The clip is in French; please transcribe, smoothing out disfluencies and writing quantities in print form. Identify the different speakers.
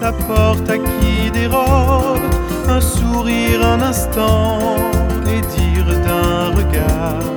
Speaker 1: sa porte à qui dérobe un sourire un instant et dire d'un regard